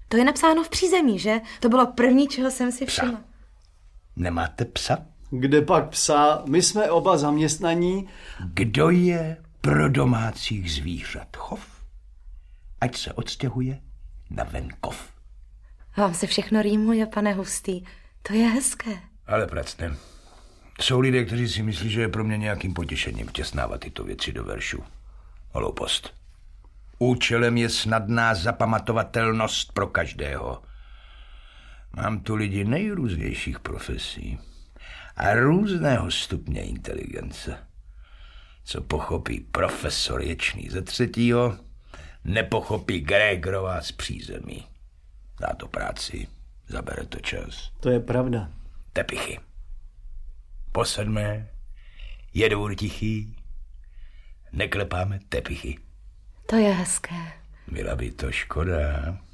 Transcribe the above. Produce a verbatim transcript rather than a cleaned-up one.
To je napsáno v přízemí, že? To bylo první, čeho jsem si všimla. Psa. Nemáte psa? Kde pak psa? My jsme oba zaměstnaní. Kdo je pro domácích zvířat chov? Ať se odstěhuje na venkov. Vám se všechno rýmuje, pane Hustý. To je hezké. Ale pracne. Jsou lidé, kteří si myslí, že je pro mě nějakým potěšením vtěsnávat tyto věci do veršů. Hloupost. Účelem je snadná zapamatovatelnost pro každého. Mám tu lidi nejrůznějších profesí a různého stupně inteligence. Co pochopí profesor Ječný ze třetího, nepochopí Grégorová z přízemí. Dá to práci, zabere to čas. To je pravda. Tepichy. Po sedmé je dvůr tichý, neklepáme tepichy. To je hezké. Byla by to škoda.